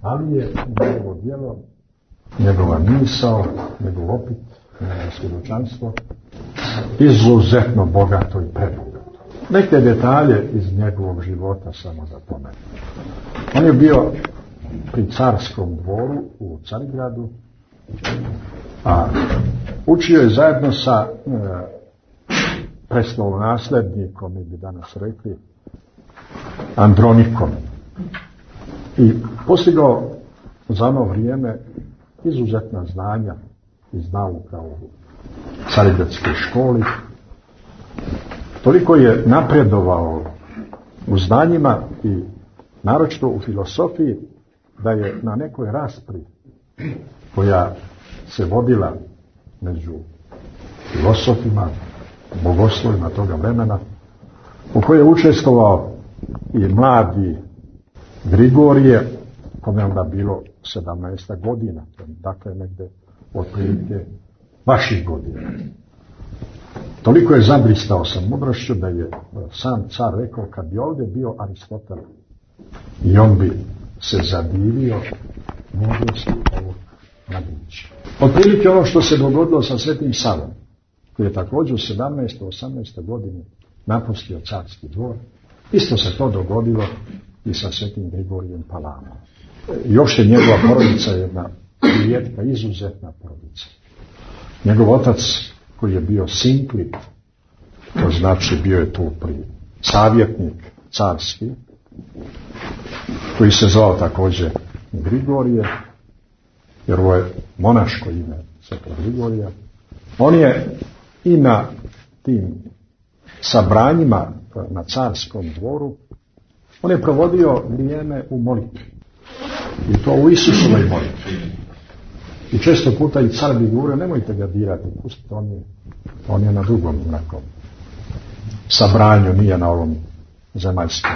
Ali je njegovo djelo, njegova misao, njegov opit, njegovo svjedočanstvo izuzetno bogato i prebogato. Neke detalje iz njegovog života samo da pomenem. On je bio pri carskom dvoru u Carigradu, a učio je zajedno sa prestolonaslednikom, mi bi danas rekli, Andronikom. I postigao za ono vrijeme izuzetna znanja iz nauka u Carigradskoj školi. Toliko je napredovao u znanjima i naročito u filosofiji, da je na nekoj raspravi koja se vodila među filosofima, bogoslovima toga vremena, u kojoj je učestvovao i mladi Grigorije, kome je onda bilo 17 godina, dakle negde otprilike vaših godina. Toliko je zablistao sa mudrošću da je sam car rekao, kad bi ovdje bio Aristotel, i on bi se zadivio mudrosti ovog mladića. Otprilike ono što se dogodilo sa Svetim Savom, koji je također u 17. 18. godini napustio carski dvor, isto se to dogodilo i sa Svetim Grigorijem Palamom. I uopšte njegova porodica je jedna rijetka, izuzetna porodica. Njegov otac, koji je bio sinklit, to znači bio je tu savjetnik carski, koji se zvao također Grigorije, jer ovo je monaško ime Svetog Grigorija. On je i na tim sabranjima na carskom dvoru, on je provodio vrijeme u molitvi. I to u Isusovoj molitvi. I često puta i car bi govorio, nemojte ga dirati, pustite, on je na drugom nekom sabranju, nije na ovom zemaljskom.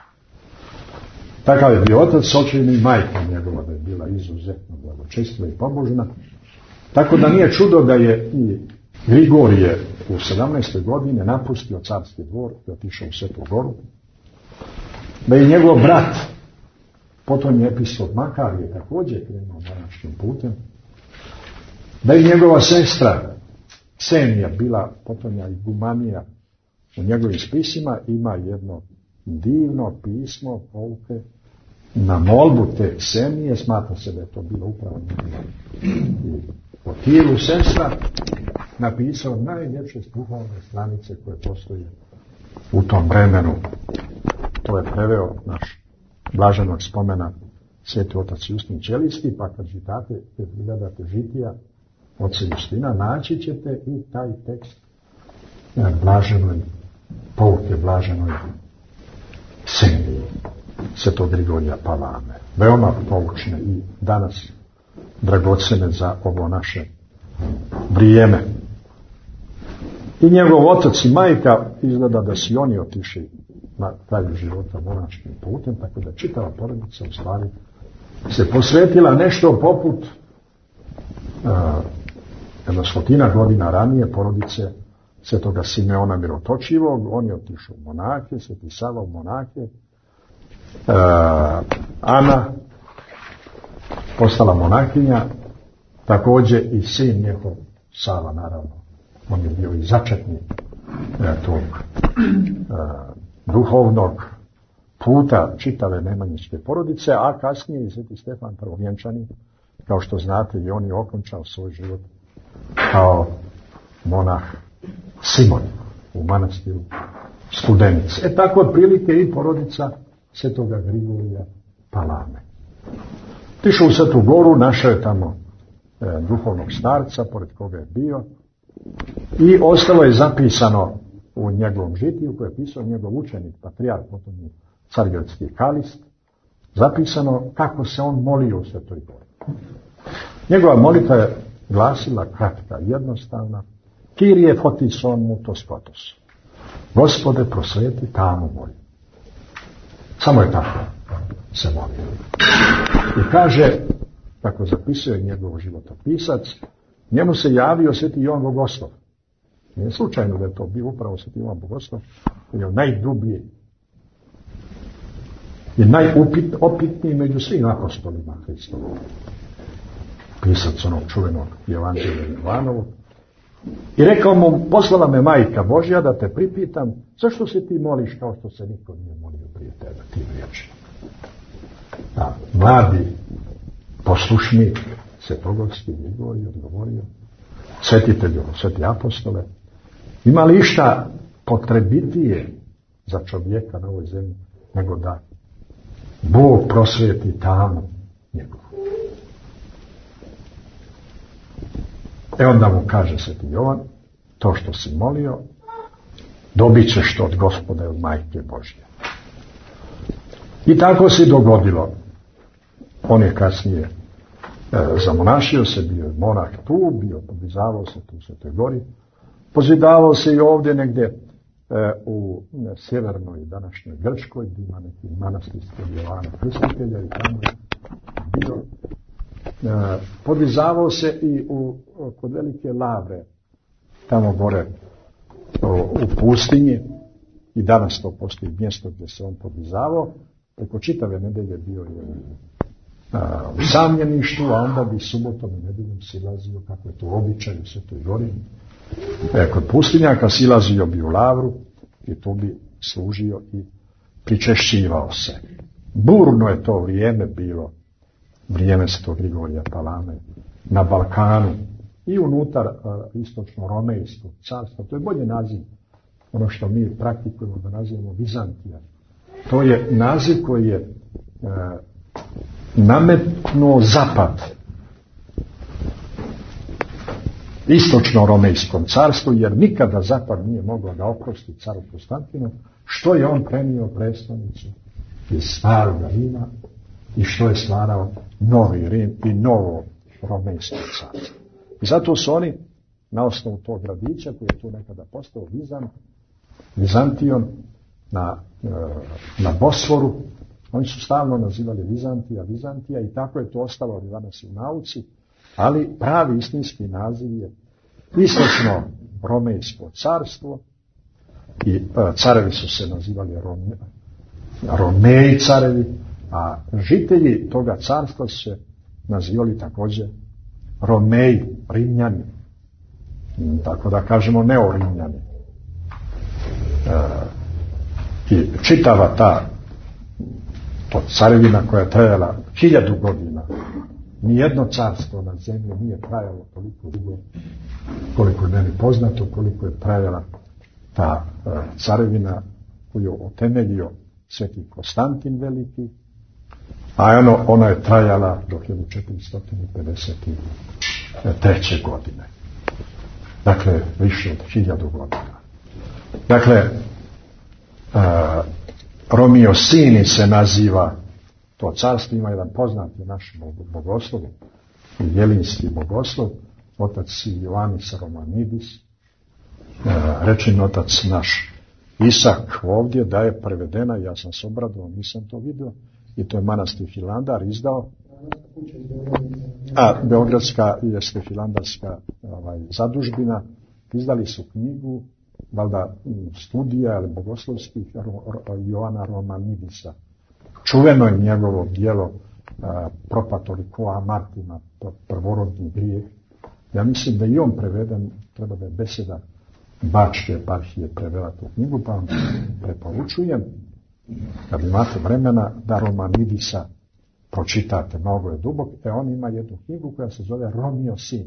Takav je bio otac, očin i majka njegova, da je bila izuzetno blagočestiva i pobožna. Tako da nije čudo da je i Grigorije u 17. godine napustio carski dvor i otišao u Svetu Goru. Da je njegov brat, potom je episkop Makarije, također krenuo monaškim putem. Da je njegova sestra Ksenija bila potonja igumanija u njegovim spisima, ima jedno divno pismo pouke na molbu te Ksenije, smatra se da je to bilo upravo njegova. I po tijelu sestra napisao najljepše duhovne stranice koje postoje u tom vremenu. To je preveo naš blaženog spomena sveti otac Justin Čelisti, pa kad čitate, kad gledate žitija oca Justina, naći ćete i taj tekst blaženoj pouke, blaženoj Kseniji svetog Grigorija Palame. Veoma poučne i danas dragocene za ovo naše vrijeme. I njegov otac i majka izgleda da su oni otišli na kraju života monaškim putem, tako da čitava porodica u stvari se posvetila nešto poput jedno 100 godina ranije porodice svetoga Simeona Mirotočivog. On je otišao u monahe, Sveti Sava u monahe, Ana postala monahinja, također i sin njegov Sava, naravno. On je bio i začetnik tog duhovnog puta čitave nemanjičke porodice, a kasnije i Sveti Stefan Prvovjenčani, kao što znate, i on je okončao svoj život kao monah Simon u manastiru Studenice. Tako otprilike i porodica svetoga Grigorija Palame. Tišao u Svetu Goru, našao je tamo duhovnog starca, pored koga je bio, i ostalo je zapisano u njegovom žitiju, koje je pisao njegov učenik, patrijarh, potom je carigradski kalist, zapisano kako se on molio u Svetoj Gori. Njegova molitva je glasila kratka, jednostavna: Kyrie fotison mutos fotos. Gospode, prosveti tamu moju. Samo je tako se molio. I kaže, kako zapisuje njegov životopisac, njemu se javio Sveti Jovan Bogoslov. Nije slučajno da je to bio upravo Sveti Jovan Bogoslov, koji je najdublji i najopitniji među svim apostolima Hristovog. Pisac onog čuvenog Evanđelja Jovanovog. I rekao mu, poslala me majka Božja da te pripitam, zašto se ti moliš kao što se niko nije molio prije tebe, tim riječima. A mladi poslušnik Svetogorski digao i odgovorio, svetitelju, sveti apostole, ima li išta potrebitije za čovjeka na ovoj zemlji nego da Bog prosvjeti tamu njegovu. Onda mu kaže sveti Jovan, to što si molio, dobit ćeš to od Gospoda i od majke Božje. I tako se dogodilo. On je kasnije zamonašio se, bio je monah tu, podizavao se tu u Svetoj Gori, pozidavao se i ovdje negdje u sjevernoj današnjoj Grčkoj, gdje ima neki manastirski Jovana Krstitelja i tamo je bio. Podizavao se i kod Velike Lavre, tamo gore u pustinji, i danas to postoji mjesto gdje se on podizavao. Preko čitave nedelje bio je u samljeništvu, a onda bi subotom i nedeljom silazio, kako je to običaj u Svetoj Gori. Kod pustinjaka silazio bi u Lavru i tu bi služio i pričešćivao se. Burno je to vrijeme bilo, vrijeme Svetog Grigorija Palame na Balkanu i unutar istočno-romejskog carstva. To je bolji naziv, ono što mi praktikujemo da nazivamo Vizantija. To je naziv koji je nametnuo zapad istočno-romejskom carstvu, jer nikada zapad nije mogao da oprosti caru Konstantinu što je on prenio prestolnicu iz starog Rima i što je stvarao novi Rim i novo romejsko carstvo. I zato su oni na osnovu tog gradića koji je tu nekada postao Vizantion na Bosforu, oni su stalno nazivali Vizantija i tako je to ostalo danas u nauci, ali pravi istinski naziv je istočno romejsko carstvo i carevi su se nazivali Romeji carevi, a žitelji toga carstva su se nazivali također Romeji, Rimljani, tako da kažemo neorimljani. I čitava ta carevina koja je trajala 1000 godina, nijedno carstvo na zemlji nije trajalo toliko dugo koliko je meni poznato, koliko je trajala ta carevina koju je utemeljio sveti Konstantin Veliki, a ona je trajala do 1453. godine. Dakle, više od 1000 godina. Dakle, Romio Sini se naziva to carstvo, ima jedan poznati naš bogoslov, jelinski bogoslov, otac Ioannis Romanidis, rečeni otac naš Isak ovdje, da je prevedena, ja sam se obradovao, nisam to vidio, i to je manastir Hilandar izdao, a beogradska jeste hilandarska zadužbina, izdali su knjigu, valjda studija ili bogoslovskih Joana Romanidisa. Čuveno je njegovo djelo Propatorikoa Martina, prvorodni grijeh. Ja mislim da i on preveden, treba da je beseda Bačke eparhije prevela tu knjigu, pa vam preporučujem, kad imate vremena, da Romanidisa pročitate, mnogo je dubok. On ima jednu knjigu koja se zove Romio Sin.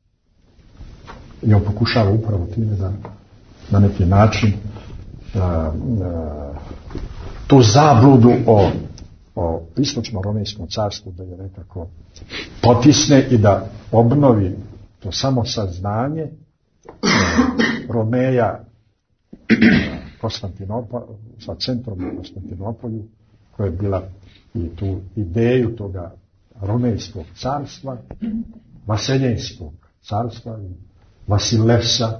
I on pokušava upravo time da na neki način tu zabludu o istočno-romejskom carstvu da je nekako potisne i da obnovi to samo saznanje Romeja sa centrom u Konstantinopolju, koja je bila i tu ideju toga romejskog carstva, vaseljenskog carstva i Vasilevsa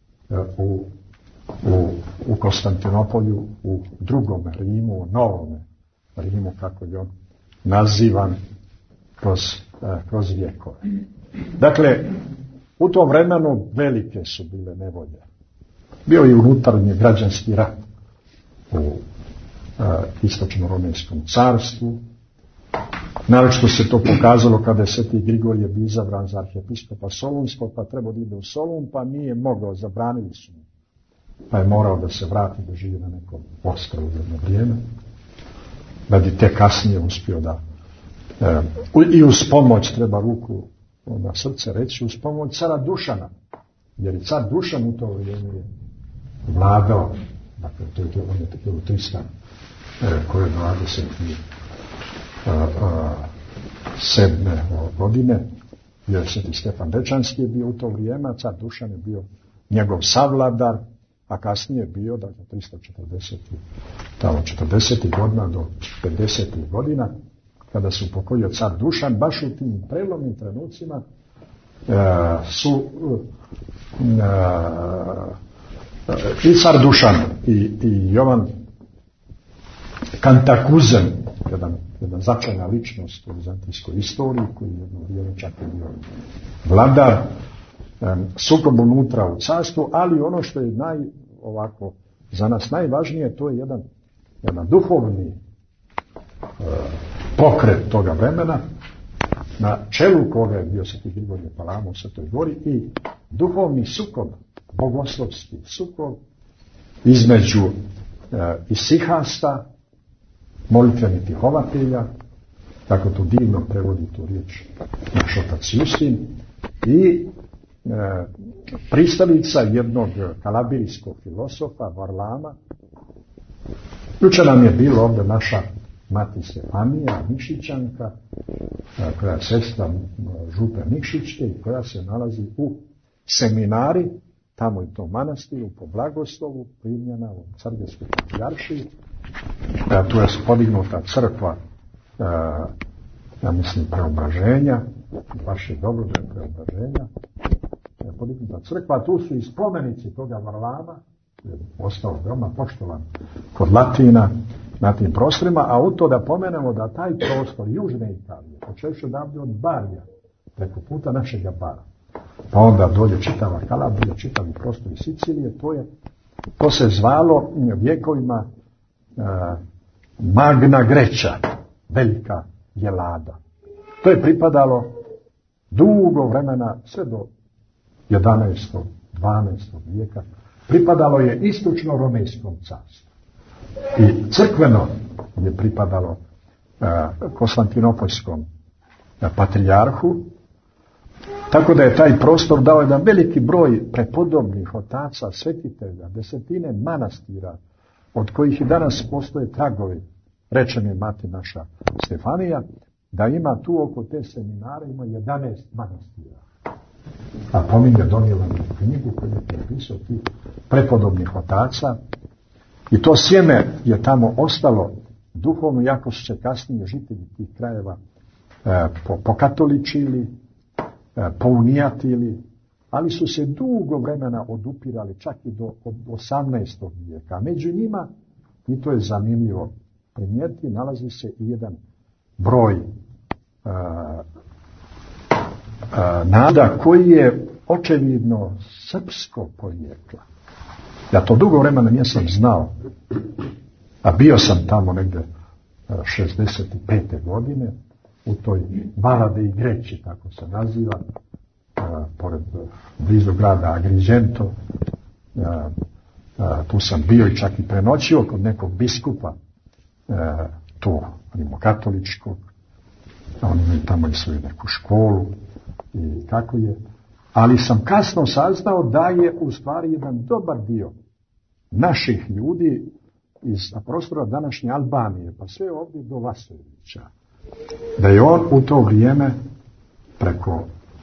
u Konstantinopolju, u drugom Rimu, u novome Rimu, kako je on nazivan kroz vjekove. Dakle, u tom vremenu velike su bile nevolje. Bio je unutarnji građanski rat istočno-romejskom carstvu. Naročito se to pokazalo kada je Sveti Grigorije bio izabran za arhijepiskopa Solunskog, pa trebao da ide u Solun, pa nije mogao, zabranili su mu. Pa je morao da se vrati, da živi na nekom ostrvu jedno vrijeme, da bi te kasnije uspio da i uz pomoć, treba ruku na srce reći, uz pomoć cara Dušana, jer je car Dušan u to vrijeme je vladao, dakle on je 1300 koje 27. godine, jer Sveti Stefan Dečanski je bio u to vrijeme, a car Dušan je bio njegov savladar, a kasnije je bio, dakle 340. godina do 50. godina, kada se upokojio car Dušan, baš u tim prelomnim trenucima su i car Dušan i Jovan Kantakuzen, jedan značajna ličnost u vizantijskoj istoriji, koji je jedno vrijeme čak je bio vladar, sukob unutra u carstvu, ali ono što je za nas najvažnije, to je jedan duhovni pokret toga vremena, na čelu koga je bio Sveti Grigorije Palama u Svetoj Gori, i duhovni sukob, bogoslovski sukob između isihasta, molitvenih tihovatelja, tako to divno prevodi tu riječ naš otac Justin, i pristalica jednog kalabirijskog filosofa Varlama. Jučer nam je bilo ovdje naša mati Stefanija Nikšićanka, koja je sestra župe Nikšićke i koja se nalazi u seminari, tamo i to manastiru, po blagoslovu, primljena u Crnogorskoj patrijaršiji. Tu je podignuta crkva, ja mislim, Preobraženja, baš je dobro da je Preobraženja, podignuta crkva, tu su i spomenici toga Varlama, je ostao veoma poštovan kod Latina na tim prostorima, a u to da pomenemo da taj prostor južne Italije, počevši odavde od Barija, preko puta našega Bara, pa onda dolje čitava Kalabrija, čitavi prostor iz Sicilije, to se zvalo vjekovima Magna Greća, velika Jelada. To je pripadalo dugo vremena, sve do 11. 12. vijeka, pripadalo je istočno-romejskom carstvu. I crkveno je pripadalo Konstantinopoljskom patrijarhu, tako da je taj prostor dao jedan veliki broj prepodobnih otaca, svetitelja, desetine manastira, od kojih i danas postoje tragovi. Reče mi mati naša Stefanija, da ima tu oko te seminare, ima 11 manastira. A pominje, donijela mi knjigu koju je prepisao tih prepodobnih otaca, i to sjeme je tamo ostalo duhovno, jako su se kasnije žitelji tih krajeva pokatoličili, pounijatili, ali su se dugo vremena odupirali, čak i do 18. vijeka. Među njima, i to je zanimljivo primijeti, nalazi se i jedan broj nada koji je očevidno srpskog porijekla. Ja to dugo vremena nisam znao, a bio sam tamo negde 65. godine u toj Valade i Greći, tako se naziva, pored blizu grada Agrigento. Tu sam bio i čak i prenoćio kod nekog biskupa, tu rimokatoličkog, oni imaju tamo i svoju neku školu i kako je. Ali sam kasno saznao da je u stvari jedan dobar dio naših ljudi iz prostora današnje Albanije, pa sve ovdje do Vasojevića, da je on u to vrijeme preko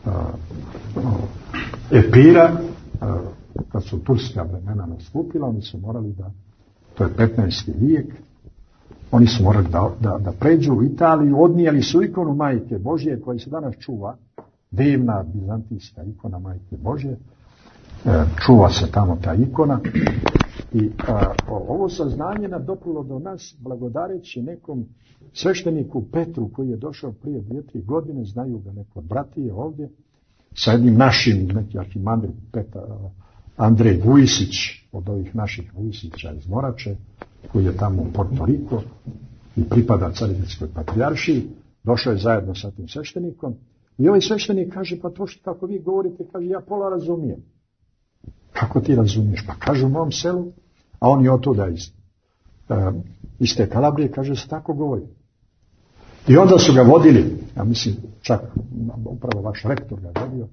Epira, kad su turska vremena nastupila, oni su morali to je 15. vijek, oni su morali da pređu u Italiju, odnijeli su ikonu Majke Božje koja se danas čuva, divna bizantijska ikona Majke Božje, čuva se tamo ta ikona, i ovo saznanje nadoprlo do nas blagodareći nekom svešteniku Petru koji je došao prije 2-3 godine, znaju ga neko bratije ovdje, sa jednim našim, neki arhimandrit Andrej Vujisić, od ovih naših Vujisića iz Morače, koji je tamo u Porto Rico i pripada Carigrádskoj patrijaršiji, došao je zajedno sa tim sveštenikom i ovaj sveštenik kaže, pa to što tako vi govorite, kaže, ja pola razumijem. Kako ti razumiješ? Pa kaže, u mom selu, a on je otuda iz te Kalabrije, kaže, se tako govori. I onda su ga vodili, ja mislim, čak upravo vaš rektor ga vodio,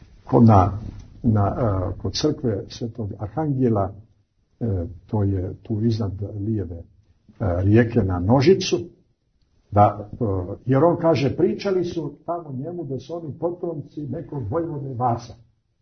kod crkve Svetog Arhangela, to je tu iznad lijeve rijeke na Nožicu, jer on kaže, pričali su tamo njemu da su oni potomci nekog vojvode Vasa.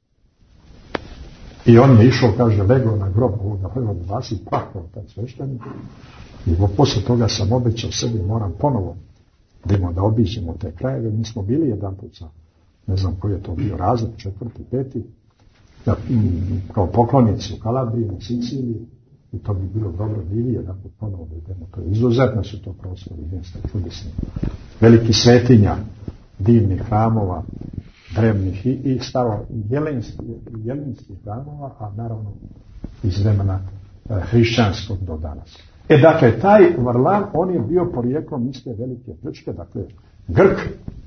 I on je išao, kaže, legao na grob ovoga vojvode Vasa i plakao taj sveštenik. I poslije toga sam obećao sebi, moram ponovo da obiđemo te krajeve. Mi smo bili jedan put sa, ne znam koji je to bio razred, 4., 5., kao poklonici u Kalabriji, na Siciliji, i to bi bilo dobro bili, jedan put ponovo da idemo. To je izuzetno su to prostori, mjesta čudesni. Veliki svetinja, divnih hramova, drevnih i stava jelenskih hramova, a naravno iz vremena hrišćanskog do danas. Dakle, taj Varlam, on je bio porijeklom iste velike Grčke, dakle, Grk,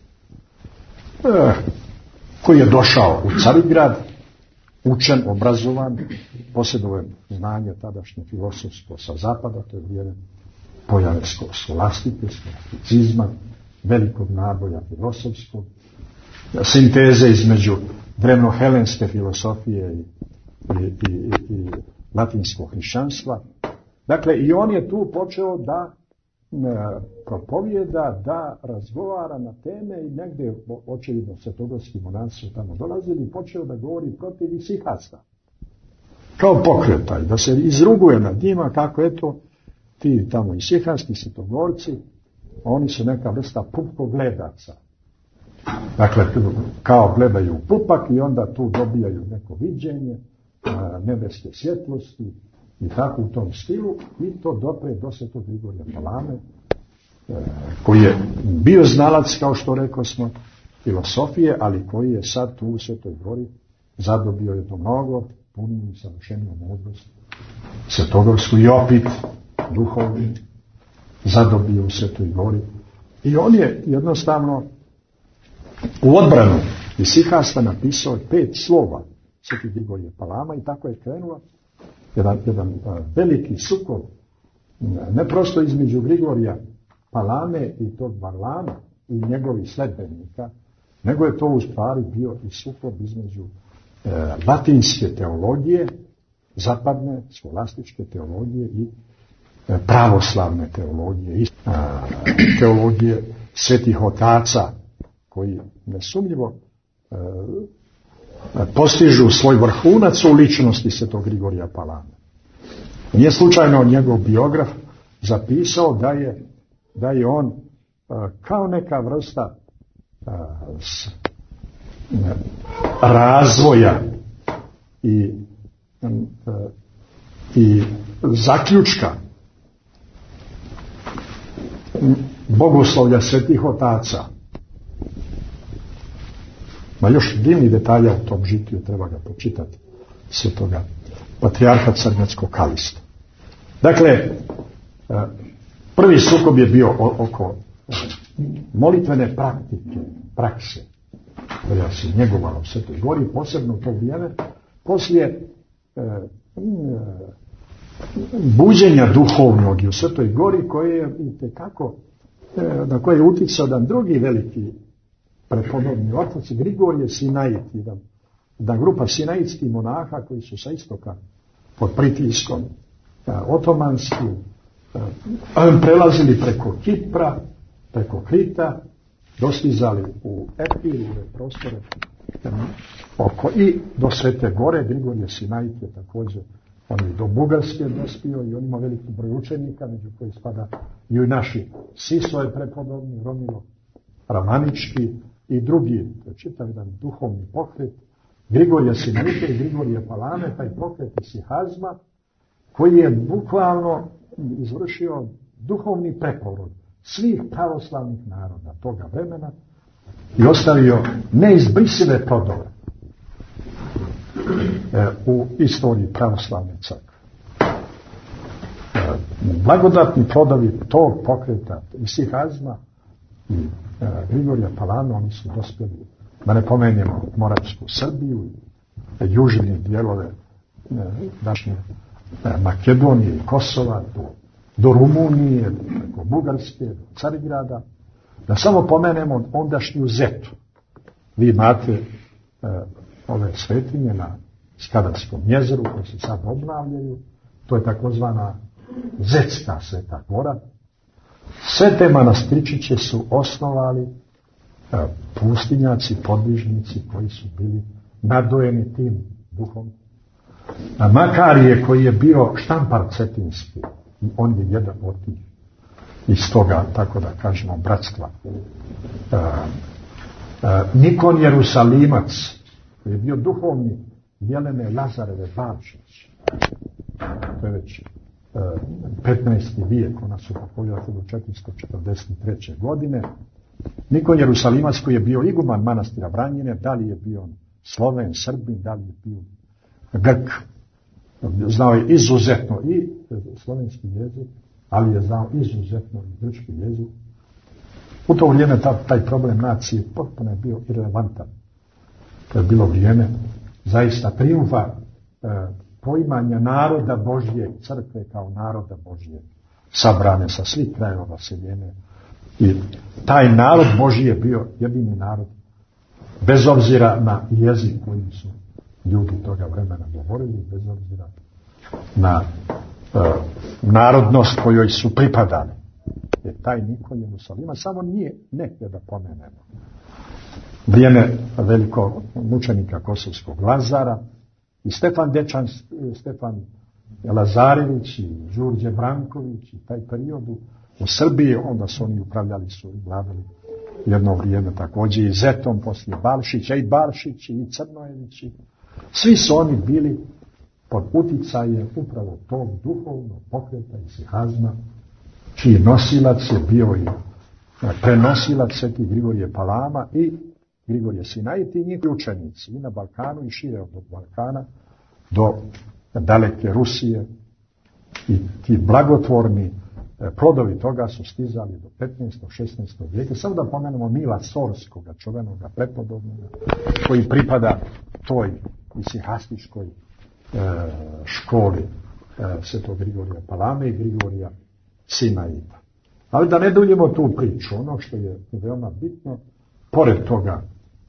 koji je došao u Carigrad, učen, obrazovan, posjedovao znanje tadašnje filosofsko sa zapada, to je vrijeme pojave skolastike, skolasticizma, velikog naboja filosofskog, sinteze između drevnohelenske filosofije i latinskog hrišćanstva. Dakle, i on je tu počeo da propovijeda, da razgovara na teme i negdje očevidno svetogorski monasi su tamo dolazili i počeo da govori protiv isihasta. Kao pokretaj, da se izruguje nad njima kako eto ti tamo isihasti, svetogorci, oni su neka vrsta pupkogledaca. Dakle, kao gledaju pupak i onda tu dobijaju neko viđenje nebeske svjetlosti i tako u tom stilu, i to dopre do Svetog Grigorija Palame, koji je bio znalac, kao što rekao smo, filosofije, ali koji je sad tu u Svetoj Gori zadobio jedno mnogo puniju i savršeniju mudrost svetogorsku i opit duhovni zadobio u Svetoj Gori. I on je jednostavno u odbranu isihasta napisao 5 slova Sveti Grigorije Palama i tako je krenuo jedan veliki sukob, ne prosto između Grigorija Palame i tog Varlama i njegovih sledbenika, nego je to u stvari bio i sukob između latinske teologije, zapadne skolastičke teologije i pravoslavne teologije, teologije svetih otaca, koji nesumnjivo postižu svoj vrhunac u ličnosti Svetog Grigorija Palame. Nije slučajno njegov biograf zapisao da je on kao neka vrsta razvoja i zaključka bogoslovlja svetih otaca. Ma još divnih detalja u tom žitiju, treba ga počitati, svetoga patrijarha Carigrádskog Kalista. Dakle, prvi sukob je bio oko molitvene prakse, koja se njegovala u Svetoj Gori, posebno u to vrijeme, poslije buđenja duhovnog i u Svetoj Gori, koje je itekako, na koje je uticao jedan drugi veliki prepodobni otac, Grigorije Sinaid, jedna grupa sinaidskih monaha koji su sa istoka pod pritiskom otomanskim prelazili preko Kipra, preko Krita, dostizali u Epir, u ove prostore i do Svete Gore. Grigorije Sinaid je također, on je do Bugarske dospio i on ima veliki broj učenika, među koji spada i naši Siso je prepodobni, Romilo Ramanički i drugi, to je čitav jedan duhovni pokret Grigorija Sinaida i Grigorije Palame, taj pokret isihazma, koji je bukvalno izvršio duhovni preporod svih pravoslavnih naroda toga vremena i ostavio neizbrisive plodove u istoriji pravoslavne crkve. blagodatni plodovi tog pokreta isihazma i Grigorija Palama, oni su dospjeli, da ne pomenemo Moravsku Srbiju, južne dijelove današnje Makedonije i Kosova, do Rumunije, preko Bugarske, do Carigrada, da samo pomenemo ondašnju Zetu. Vi imate ove svetinje na Skadarskom jezeru koje se sad obnavljaju, to je takozvana Zetska Sveta Gora. Sve te manastričiće su osnovali pustinjaci, podvižnici koji su bili nadojeni tim duhom. Makarije koji je bio štampar cetinski, on je jedan od tih iz toga, tako da kažemo, bratstva. Nikon Jerusalimac koji je bio duhovni Jelene Lazareve Balšić, to je već 15. vijek, ona su pokoljila 1443. godine. Nikon Jerusalimac koji je bio iguman manastira Vranjine, da li je bio Sloven, Srbin, da li je bio Grk, znao je izuzetno i slovenski jezik, ali je znao izuzetno i grčki jezik. U to vrijeme taj problem nacije potpuno je bio irelevantan. To je bilo vrijeme zaista triumfa poimanja naroda Božje, crkve kao naroda Božje, sabrane sa svih krajeva seljene. I taj narod Božji je bio jedini narod, bez obzira na jezik kojim su ljudi toga vremena govorili, bez obzira na narodnost kojoj su pripadali. Jer taj Nikon Jerusalimac samo nije nekde da pomenemo. Vrijeme velikog mučenika kosovskog Lazara i Stefan Lazarević i Đurđe Branković i taj period u Srbiji, onda su oni upravljali, su i vladali jedno vrijeme također i Zetom poslije Balšića i Balšići i Crnojevići. Svi su oni bili pod uticajem upravo tog duhovnog pokreta isihazma, čiji nosilac je bio i prenosilac sveti Grigorije Palama i Grigorije Sinajti i njihovi učenici i na Balkanu i šire od Balkana do daleke Rusije. I ti blagotvorni plodovi toga su stizali do 15. 16. vijeka. Samo da pomenemo Mila Sorskoga, čuvenoga prepodobnoga, koji pripada toj isihastičkoj školi svetog Grigorija Palame i Grigorija Sinaita. Ali da ne duljimo tu priču, ono što je veoma bitno, pored toga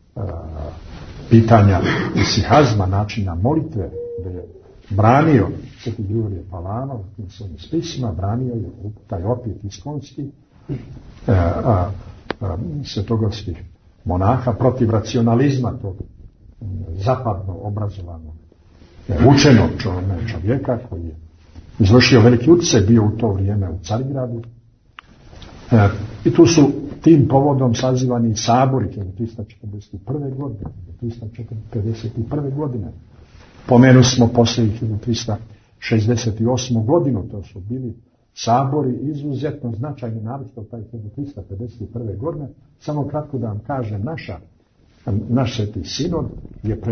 pitanja isihazma, načina molitve, da je branio sveti Grigorije Palama u tim svojim spisima, branio je taj opet iskonski svetogorskih monaha protiv racionalizma tog zapadno obrazovanog učenog čovjeka koji je izvršio veliki utjecaj, bio u to vrijeme u Carigradu. I tu su tim povodom sazivani sabori 1341. godine, 1351. godine. Pomenu smo poslije 1368. godinu, to su bili sabori izuzetno značajni, naročito taj 1351. godine. Samo kratko da vam kažem, naš sveti sinod je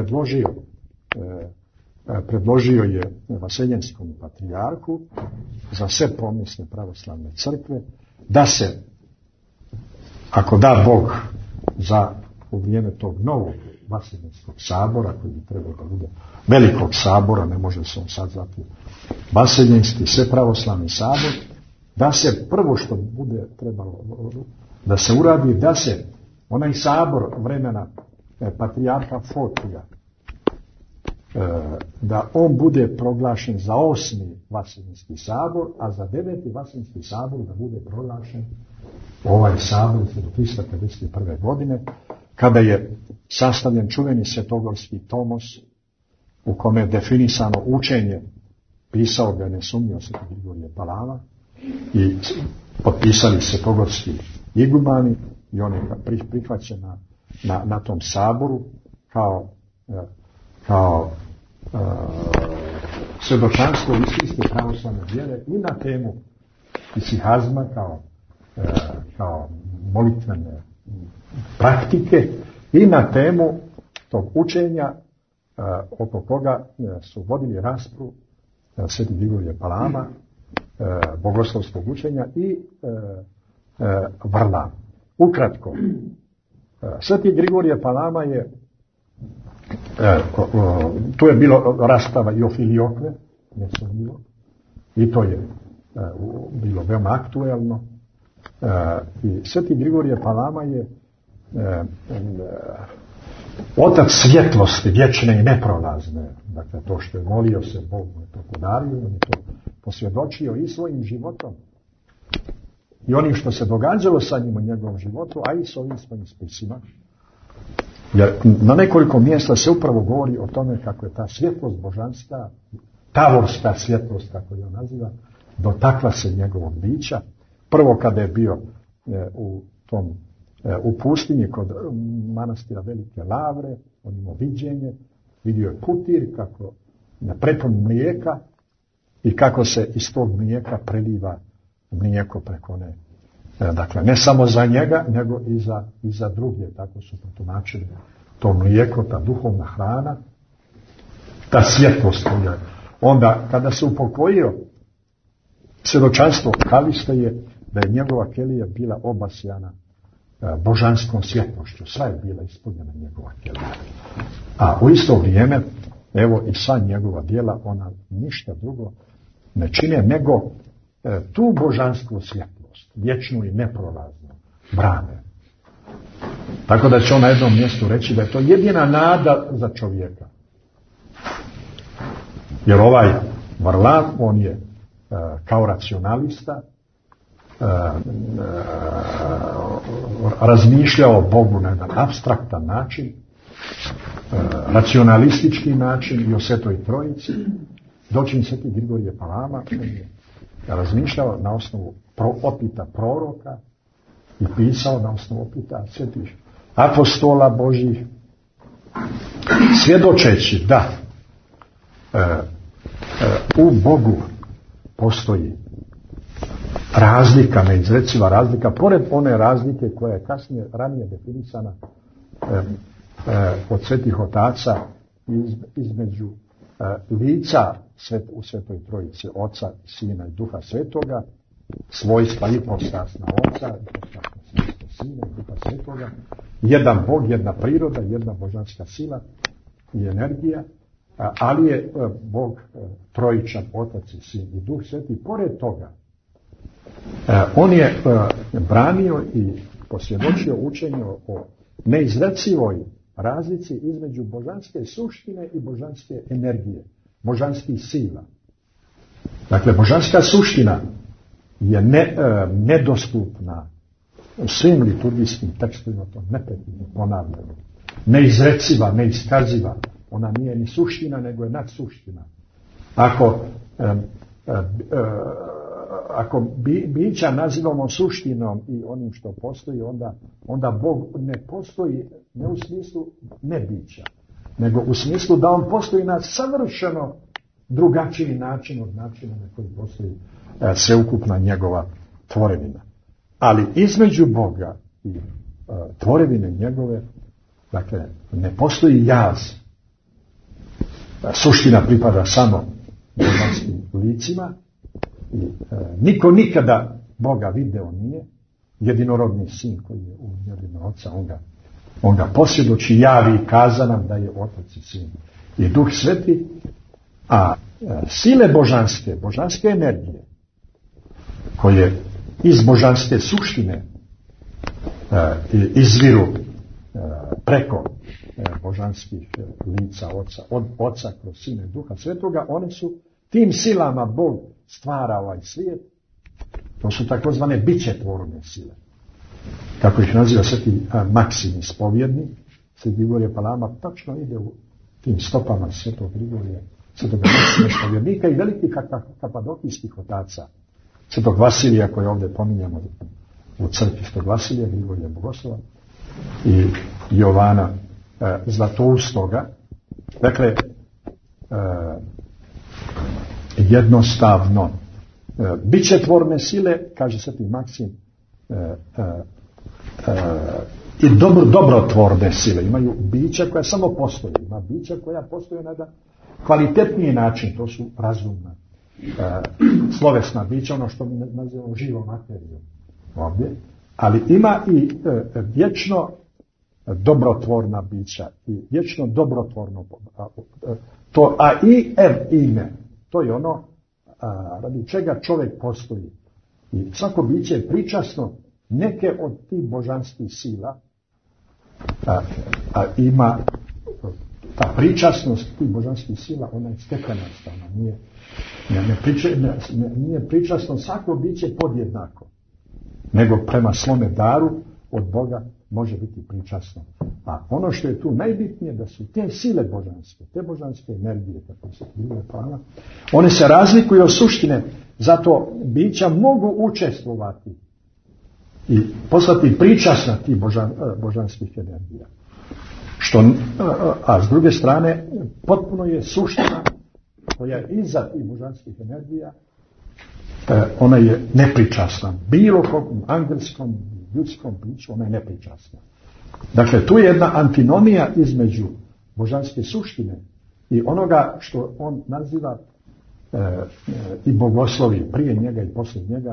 predložio je Vaseljenskom patrijarhu za sve pomjesne pravoslavne crkve da se, ako da Bog, za u vrijeme tog novog Vaseljenskog sabora, koji bi trebao da bude velikog sabora, ne može se on sad zvati Vaseljenski, sve pravoslavni sabor, da se prvo što bude trebalo da se uradi, da se onaj sabor vremena patrijarha Fotija, da on bude proglašen za 8. Vaseljenski sabor, a za 9. Vaseljenski sabor da bude proglašen ovaj sabor do 351. godine, kada je sastavljen čuveni svetogorski tomos u kome je definisano učenje, pisao ga nesumnjivo sveti Grigorije Palama i potpisali svetogorski igumani i on je prihvaćen na tom saboru kao svjedočanstvo istinske pravoslavne vjere i na temu isihazma kao molitvene praktike i na temu tog učenja oko koga su vodili raspravu sveti Grigorije Palama bogoslovskog učenja i Varlam. Ukratko, Sveti Grigorije Palama je, tu je bilo rasprava i o Filiokve, i to je bilo veoma aktuelno. I Sveti Grigorije Palama je otac svjetlosti, vječne i neprolazne. Dakle, to što je molio se, Bog mu je to podario, on je to posvjedočio i svojim životom i onim što se događalo sa njim u njegovom životu, a i s ovim svojim spisima. Jer na nekoliko mjesta se upravo govori o tome kako je ta svjetlost božanska, tavorska svjetlost, kako je on naziva, dotakla se njegovog bića. Prvo kada je bio u pustinji kod manastira Velike Lavre, on imao viđenje, vidio je putir kako je prepun mlijeka i kako se iz tog mlijeka preliva mlijeko preko ne. Dakle, ne samo za njega, nego i za druge. Tako su protumačili to mlijeko, ta duhovna hrana, ta svjetlost. Onda, kada se upokojio, svjedočanstvo Kaliste je da je njegova kelija bila obasjana božanskom svjetlošću. Sva je bila ispunjena njegova kelija. A u isto vrijeme, evo i sva njegova djela, ona ništa drugo ne čine nego tu božansku svjetlost, vječnu i neprolaznu, brane. Tako da će on na jednom mjestu reći da je to jedina nada za čovjeka. Jer ovaj Varlam, on je kao racionalista razmišljao o Bogu na jedan apstraktan način, racionalistički način i o Svetoj Trojici. Dočim Sveti Grigorije Palama je razmišljao na osnovu opita proroka i pisao na osnovu opita svetih apostola Božih, svjedočeći da u Bogu postoji razlika, neizreciva razlika, pored one razlike koja je ranije definisana od svetih otaca između lica u Svetoj Trojici, Oca, Sina i Duha Svetoga, svojstva ipostasna Oca, ipostasna Sina i Duha Svetoga, jedan Bog, jedna priroda, jedna božanska sila i energija, ali je Bog trojičan, Otac i Sin i Duh Sveti. Pored toga, on je branio i posvjedočio učenje o neizrecivoj razlici između božanske suštine i božanske energije, božanskih sila. Dakle, božanska suština je nedostupna u svim liturgijskim tekstovima, to neprekidno ponavljamo. Neizreciva, neiskaziva. Ona nije ni suština, nego je nadsuština. Ako bića nazivamo suštinom i onim što postoji, onda Bog ne postoji ne u smislu nebića, nego u smislu da on postoji na savršeno drugačiji način od načina na koji postoji sveukupna njegova tvorevina. Ali između Boga i tvorevine njegove, dakle, ne postoji jaz. Suština pripada samo božanskim licima i niko nikada Boga video nije. Jedinorodni sin koji je u njegovina oca, on ga posvjedoči, javi i kaza nam da je Otac i Sin i Duh Sveti, a sile božanske energije koje iz božanske suštine izviru preko božanskih lica Oca, od Oca kroz Sina i Duha Svetoga, one su tim silama Bog stvara ovaj svijet. To su takozvane bićetvorne sile. Kako ih naziva Sveti Maksim ispovjednik, Sveti Grigorije Palama tačno ide u tim stopama Svetog Grigorija, Svetog Maksima ispovjednika i velikih kapadokijskih otaca. Svetog Vasilija, koje ovdje pominjamo u crkvi, Svetog Vasilija, Grigorija Bogoslova i Jovana Zlatoustoga. Dakle, jednostavno, bićetvorne sile, kaže Sveti Maksim, i dobrotvorne sile. Imaju bića koja samo postoje. Ima bića koja postoje na jedan kvalitetniji način. To su razumna slovesna bića, ono što mi nazivamo živom materijom ovdje, ali ima i vječno dobrotvorna bića i vječno dobrotvorno to ime, to je ono radi čega čovjek postoji. I svako biće je pričasno neke od tih božanskih sila, ima ta pričasnost tih božanskih sila, ona je stepenasta, ona nije pričasno svako biće podjednako, nego prema svome daru od Boga može biti pričasno. A ono što je tu najbitnije, da su te sile božanske, te božanske energije, kako se bile plana, one se razlikuju od suštine, zato bića mogu učestvovati i postati pričasna tih božanskih energija. A s druge strane, potpuno je suština koja je iza tih božanskih energija, ona je nepričasna. Bilo kom angelskom, ljudskom biću, ona je nepričasna. Dakle, tu je jedna antinomija između božanske suštine i onoga što on naziva i bogoslovi prije njega i poslije njega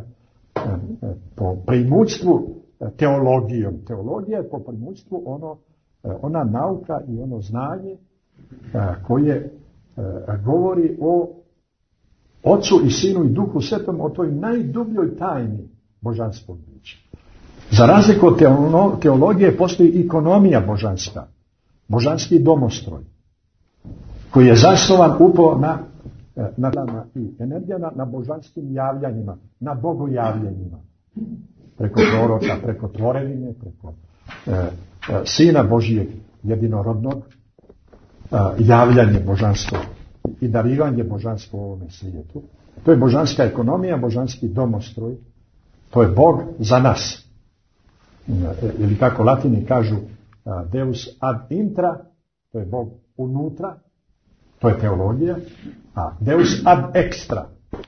po preimućstvu teologijom. Teologija je po preimućstvu ona nauka i ono znanje koje govori o Otcu i Sinu i Duhu Svetom, o toj najdubljoj tajni božanskog bića. Za razliku od teologije postoji ekonomija božanska, božanski domostroj, koji je zasnovan upravo na i energijama, na božanskim javljanjima, na bogojavljanjima. Preko proroka, preko tvorevine, preko Sina Božijeg jedinorodnog, javljanje božanstva i darivanje božanstva u ovome svijetu. To je božanska ekonomija, božanski domostroj. To je Bog za nas. Ili kako Latini kažu Deus ad intra, to je Bog unutra, to je teologija, a Deus ad extra,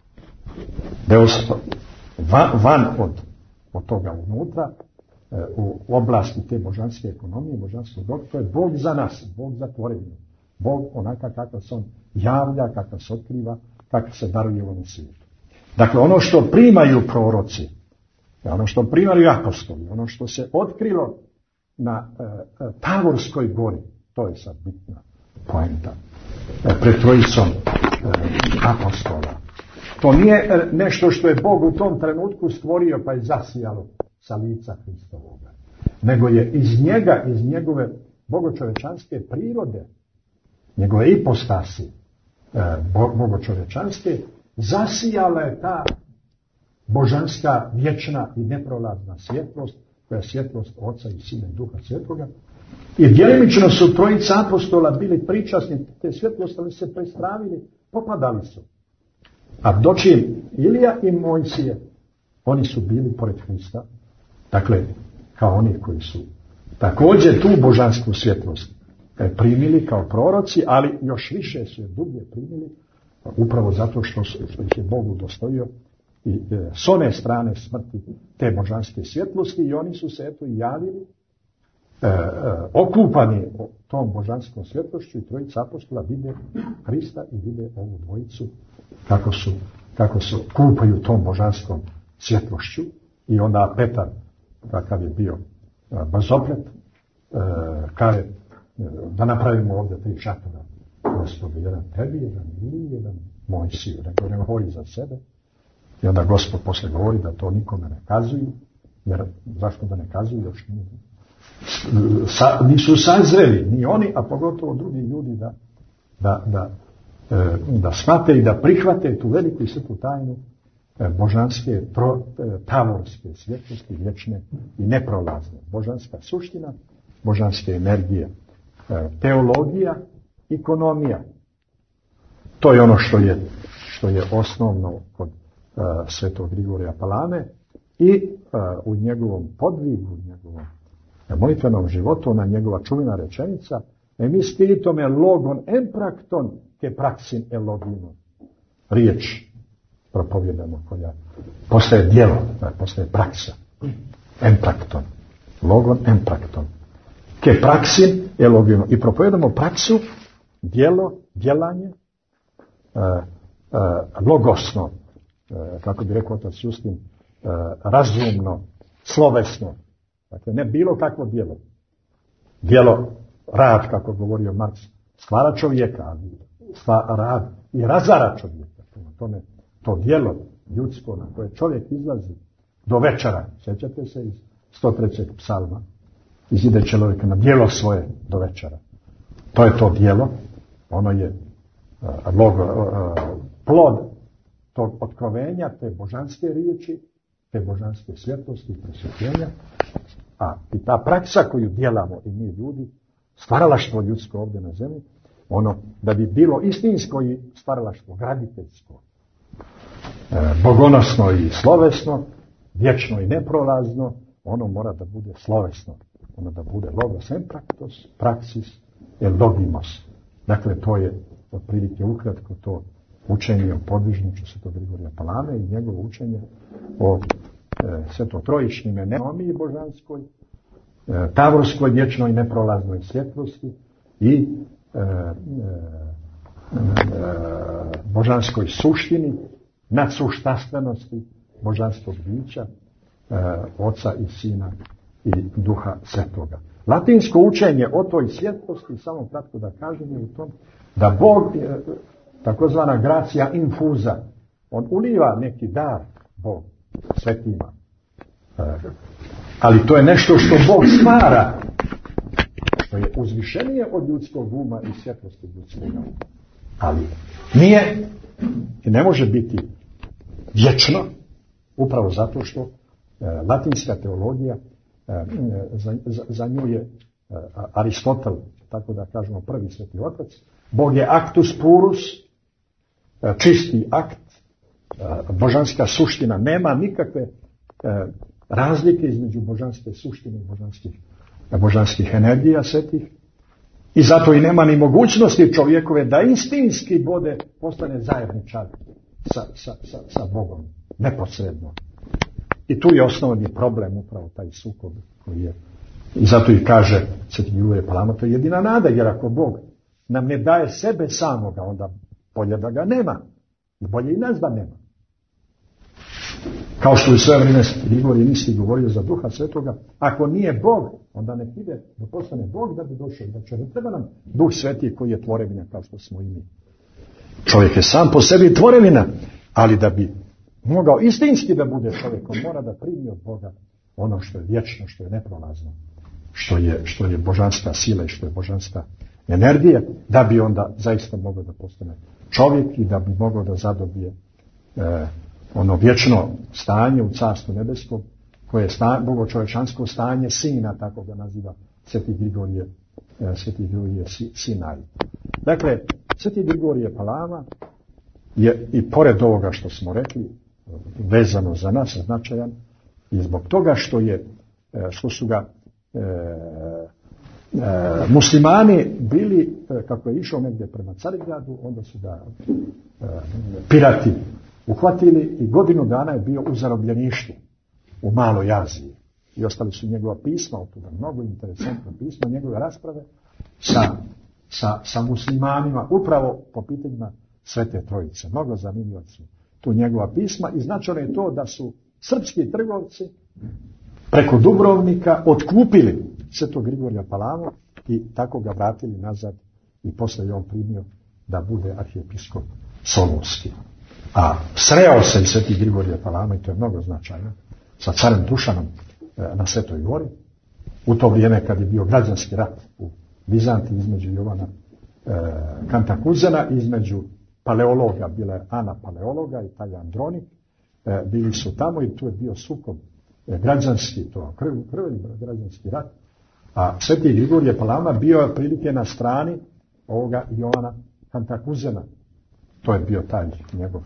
Deus van od toga unutra, u oblasti te božanske ekonomije, božanskog Boga, to je Bog za nas, Bog za tvorevinu. Bog onaka kakav se on javlja, kakav se otkriva, kakav se daruje u ovom svijetu. Dakle, ono što primaju proroci, ono što primaju apostoli, ono što se otkrilo na Tavorskoj gori, to je sad bitna poenta, pred trojicom apostola. To nije nešto što je Bog u tom trenutku stvorio pa je zasijalo sa lica Hristovoga, nego je iz njega, iz njegove bogočovečanske prirode, njegove ipostasi bogočovečanske, zasijala je ta božanska, vječna i neprolazna svjetlost, koja je svjetlost Oca i Sina i Duha Svetoga. I djelimično su trojica apostola bili pričasni te svjetlosti, ali se prestravili, popadali su. A dočim Ilija i Mojsije, oni su bili pored Hrista, dakle, kao oni koji su također tu božansku svjetlost primili kao proroci, ali još više su je dublje primili, upravo zato što ih je Bog udostojio i s one strane smrti te božanske svjetlosti, i oni su se eto i javili, okupani tom božanskom svjetlošću, i trojica apostola vide Hrista i vide ovu dvojicu kako su kupaju tom božanskom svjetlošću. I onda Petar, kakav je bio brzoplet, kaže da napravimo ovdje 3 šatora, Gospode, jedan tebi, jedan Iliji, jedan Mojsiju, nego ne govori za sebe. I onda Gospod posle govori da to nikome ne kazuju, jer zašto da ne kazuju, još nisu sazreli, ni oni, a pogotovo drugi ljudi da shvate i da prihvate tu veliku i svetu tajnu božanske, tavorske svjetlosti, vječne i neprolazne. Božanska suština, božanske energije, teologija, ekonomija. To je ono što je osnovno kod svetog Grigorija Palame i u njegovom podvigu, u njegovom molitvenom životu, ona njegova čuvena rečenica: mi spiritom logon emprakton ke praxin elogino. Riječ propovjedamo koja postaje djelo, postaje praksa. Emprakton. Logon emprakton. Ke praxin elogino. I propovjedamo praksu, djelo, djelanje, logosno, kako bi rekao otac Justin, razumno, slovesno. Dakle, ne bilo kakvo djelo. Djelo, rad, kako govorio Marks, stvara čovjeka, ali rad i razara čovjeka. Tome, to djelo ljudsko na koje čovjek izlazi do večera, sjećate se iz 103. psalma, izide čovjeka na djelo svoje do večera. To je to djelo, ono je plod tog otkrovenja, te božanske riječi, te božanske svjetlosti i prosvjetljenja, a i ta praksa koju djelamo i mi ljudi, stvaralaštvo ljudsko ovdje na zemlji, ono da bi bilo istinsko i stvaralaštvo graditeljsko, bogonosno i slovesno, vječno i neprolazno, ono mora da bude slovesno, ono da bude logos em praktos, praksis el logimos. Dakle, to je otprilike ukratko to učenje o podvižniču Svetog Grigorija Palame i njegovo učenje o svetotrojičnim ekonomiji božanskoj, tavorskoj, vječnoj, neprolaznoj svjetlosti i božanskoj suštini, nadsuštanstvenosti božanskog bića, Oca i Sina i Duha Svetoga. Latinsko učenje o toj svjetlosti, samo kratko da kažem, je u tom da Bog, takozvana gracia infuza, on uliva neki dar Bog svetima. Ali to je nešto što Bog stvara, što je uzvišenije od ljudskog uma i svjetlosti ljudskog uma. Ali nije i ne može biti vječno, upravo zato što latinska teologija, za nju je Aristotel, tako da kažemo prvi sveti otac, Bog je actus purus, čisti akt, božanska suština, nema nikakve razlike između božanske suštine i božanskih energija svetih, i zato i nema ni mogućnosti čovjekove da istinski postane zajedničar sa Bogom, neposredno. I tu je osnovni problem, upravo taj sukob koji je. I zato i kaže Sveti Grigorije Palama, to je jedina nada, jer ako Bog nam ne daje sebe samoga, onda bolje da ga nema. I bolje i nas da nema. Kao što u sve vrijeme Grigorije Niski govorio za Duha Svetoga, ako nije Bog, onda nek ide da postane Bog da bi došao. Znači, ne treba nam Duh Sveti koji je tvorevina kao što smo i mi. Čovjek je sam po sebi tvorevina, ali da bi mogao istinski da bude čovjek, on mora da primi od Boga ono što je vječno, što je neprolazno, što je božanska sila i što je božanska energija, da bi onda zaista mogao da postane čovjek i da bi mogao da zadobije ono vječno stanje u Carstvu nebeskom, koje je bogočovečansko stanje sina, tako ga naziva Sveti Grigorije Sinaj. Dakle, Sveti Grigorije Palama je i pored ovoga što smo rekli, vezano za nas značajan, i zbog toga što su ga muslimani bili, kako je išao negdje prema Carigradu, onda su ga pirati uhvatili i godinu dana je bio u zarobljeništvu u Maloj Aziji. I ostali su njegova pisma, od toga mnogo interesantno pisma, njegove rasprave sa muslimanima, upravo po pitanjima Svete Trojice. Mnogo zanimljivo su tu njegova pisma i značajno je to da su srpski trgovci preko Dubrovnika otkupili Svetog Grigorija Palamu i tako ga vratili nazad i posle je on primio da bude arhijepiskop Solunski. A sreo se i Sveti Grigorije Palama, i to je mnogo značajno, sa carem Dušanom na Svetoj Gori, u to vrijeme kad je bio građanski rat u Bizantiji između Jovana Kantakuzena, između paleologa, bila je Ana paleologa i taj Andronik, bili su tamo i tu je bio sukob građanski, to krvni građanski rat, a Sveti Grigorije Palama bio je prilike na strani ovoga Jovana Kantakuzena. To je bio taj njegov.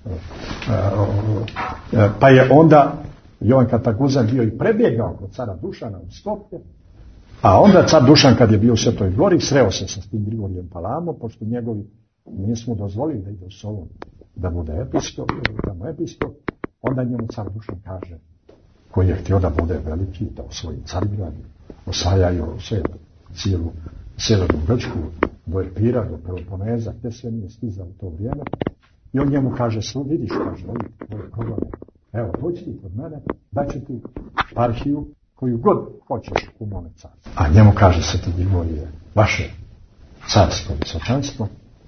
Pa je onda Jovan Kantakuzen bio i prebjegao kod cara Dušana u Skopje, a onda car Dušan kad je bio u Svetoj Gori sreo se sa tim Grigorijem Palamom, pošto njegovi nismo dozvolili da ide u Solun da bude episkop, onda njemu car Dušan kaže, koji je htio da bude veliki, da osvoji Carigrad, osvajaju cijelu sjevernu Grčku, do Epira, do Peloponeza, gdje sve nije stizao u to vrijeme, I on njemu kaže, vidiš, kaže, evo, dođi ti kod mene, daću ti parhiju koju god hoćeš u mome carstvu. A njemu kaže Sveti Grigorije, vaše carstvo, visočanstvo,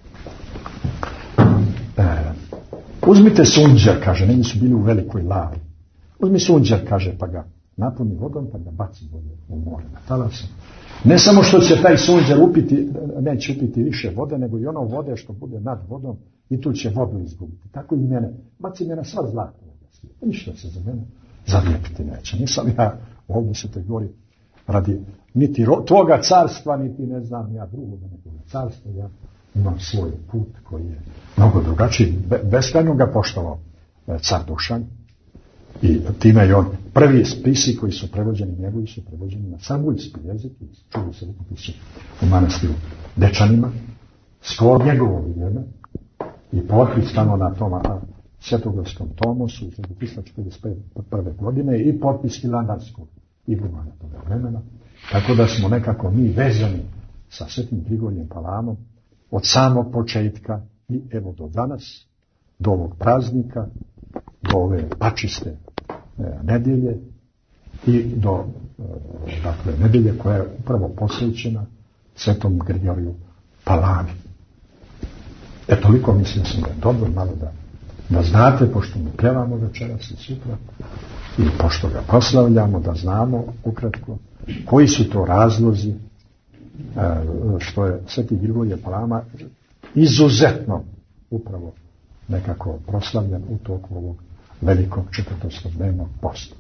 uzmite sunđer, kaže, neki su bili u velikoj lavi. Uzmi sunđer, kaže, pa ga napuni vodom, pa ga baci u more na talasu. Ne samo što će taj sunđer neće upiti više vode, nego i ono vode što bude nad vodom i tu će vodu izgubiti. Tako i mene. Baci me na sva zlata. Ništa se za mene zalijepiti neće. Nisam ja ovdje se te govori radi niti tvoga carstva, niti ne znam ja drugoga nekoga carstva. Ja imam svoj put koji je mnogo drugačiji. Beskrajno ga poštovao car Dušan. I time je on prvi spisi koji su prevođeni njegovi su prevođeni na sambuljski jezik. Čuli se rukopisi u manastiru Dečanima. Skoro njegovo vrijeme. I potpis tamo na tom Svetogorskom Tomosu iz 1941. godine i potpis Hilandarskog Igumana toga vremena. Tako da smo nekako mi vezani sa Svetim Grigorijem Palamom od samog početka i evo do danas, do ovog praznika, do ove pačiste nedjelje i do nedjelje koja je upravo posvećena Svetom Grigoriju Palami. Toliko mislim sam da je dobro malo da znate, pošto mu pjevamo večeras i sutra i pošto ga proslavljamo, da znamo ukratko koji su to razlozi što je Sveti Grigorije Palama izuzetno upravo nekako proslavljen u toku ovog velikog 14-dnevnog posta.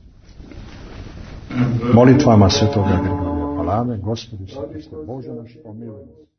Molitvama Svetoga Grigorija Palame, Gospodu Bože naš, pomiluj nas.